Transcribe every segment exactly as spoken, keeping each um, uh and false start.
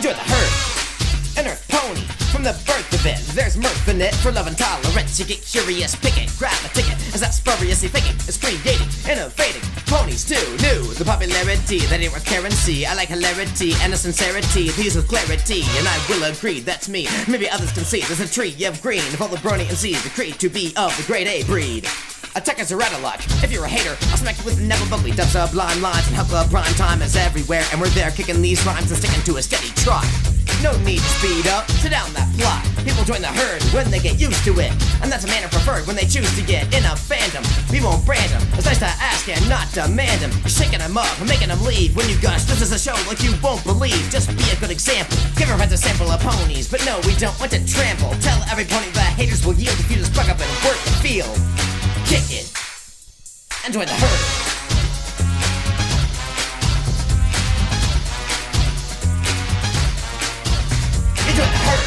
Enjoy the herd, an earth pony. From the birth of it, there's mirth in it. For love and tolerance, you get curious, pick it, grab a ticket. As that spuriously thinking is creating, innovating. Ponies too new, the popularity that ain't worth currency. I like hilarity and a sincerity, these with clarity, and I will agree, that's me. Maybe others can see there's a tree of green of all the brony and seed, the creed to be of the grade A breed. Attackers are out of luck. If you're a hater, I'll smack you with the never bubbly dubs of blind lines and help club prime time is everywhere, and we're there kicking these rhymes and sticking to a steady trot. No need to speed up, sit down that plot. People join the herd when they get used to it, and that's a manner preferred when they choose to get in a fandom. We won't brand them, it's nice to ask and not demand them. You're shaking them up and making them leave when you gush. This is a show like you won't believe, just be a good example. Give your friends a sample of ponies, but no, we don't want to trample. Tell every pony that haters will yield if you just plug up and work the field. Kick it, and join the herd. Enjoy the herd.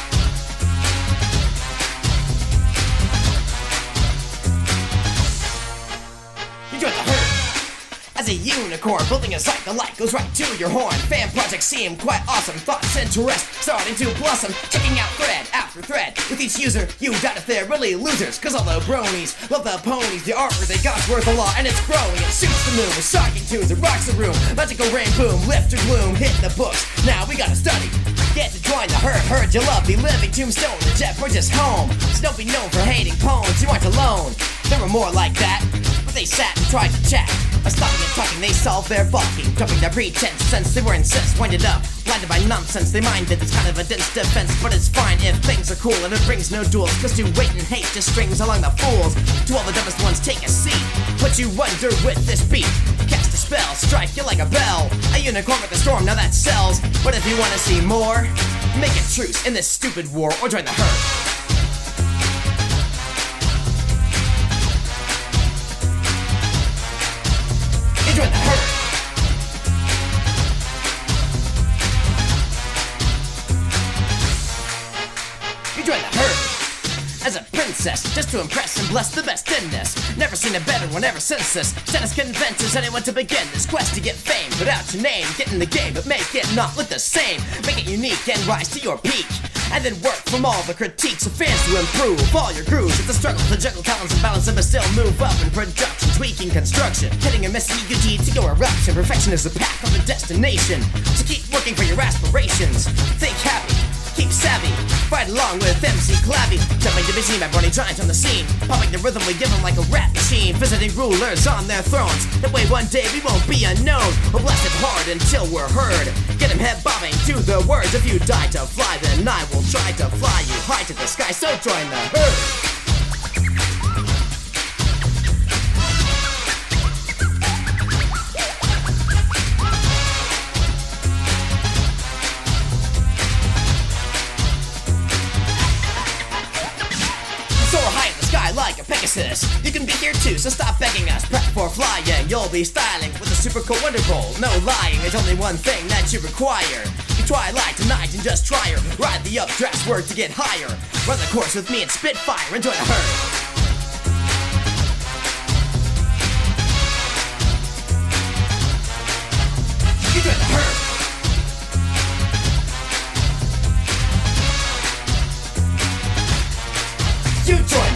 Enjoy the herd. As a unicorn, building a site, the light goes right to your horn. Fan projects seem quite awesome, thoughts interest starting to blossom. Checking out thread after thread. With each user, you doubt if they're really losers. Cause all the bronies love the ponies, the artwork they got's worth a lot, and it's growing. It suits the moon with shocking tunes, it rocks the room. Magical rain boom, lift your gloom, hit the books. Now we gotta study. Get to join the herd, heard you love the living tombstone. The jet bridge is home, so don't be known for hating poems. You aren't alone, there were more like that, but they sat and tried to chat. By stopping and talking, they solved their balking, dropping their pretense since they were incensed, winded up, blinded by nonsense. They minded it's kind of a dense defense, but it's fine if things are cool and it brings no duels. Cause to wait and hate just strings along the fools. To all the dumbest ones, take a seat. Put you under with this beat. Cast a spell, strike you like a bell. A unicorn with a storm, now that sells. But if you wanna see more, make a truce in this stupid war or join the herd. Enjoy the herd. Enjoy the herd. As a princess, just to impress and bless the best in this. Never seen a better one ever since this. Status convinces anyone to begin this quest to get fame. Put out your name, get in the game, but make it not look the same. Make it unique and rise to your peak. And then work from all the critiques of fans to improve all your grooves. It's a struggle to juggle talents and balance them, but still move up in production, tweaking construction, hitting and missing you deed to your eruption. Perfection is the path of the destination, so keep working for your aspirations. Think happy, keep savvy, fight along with M C Clavy. Jumping to be seen by Brony Giants on the scene, popping the rhythm we give them like a rap machine. Visiting rulers on their thrones, that way one day we won't be unknown. We'll blast it hard until we're heard. Get him head bobbing to the words. If you die to fly, then I will try to fly you high to the sky. So join the herd. Like a Pegasus, you can be here too, so stop begging us. Prep for flying, you'll be styling with a super cool wonderful. No lying, there's only one thing that you require. You try like tonight and just try her. Ride the updraft word to get higher. Run the course with me and Spitfire, enjoy the herd. Enjoy the herd. You join